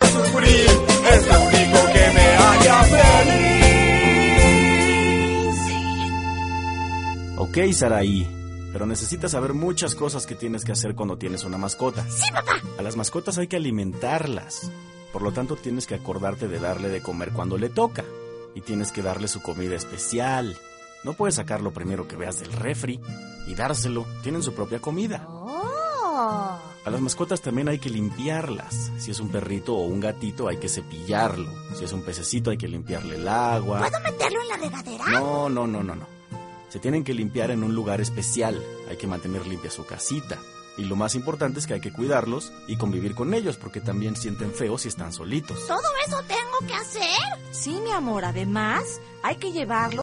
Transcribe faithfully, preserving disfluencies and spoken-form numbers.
sufrir, es lo único que me haría feliz. Ok, Saraí, pero necesitas saber muchas cosas que tienes que hacer cuando tienes una mascota. Sí, papá. A las mascotas hay que alimentarlas. Por lo tanto, tienes que acordarte de darle de comer cuando le toca. Y tienes que darle su comida especial. No puedes sacar lo primero que veas del refri y dárselo. Tienen su propia comida. Oh. A las mascotas también hay que limpiarlas. Si es un perrito o un gatito, hay que cepillarlo. Si es un pececito, hay que limpiarle el agua. ¿Puedo meterlo en la regadera? No, no, no, no, no. Se tienen que limpiar en un lugar especial. Hay que mantener limpia su casita. Y lo más importante es que hay que cuidarlos y convivir con ellos, porque también sienten feo si están solitos. ¿Todo eso tengo que hacer? Sí, mi amor, además hay que llevarlo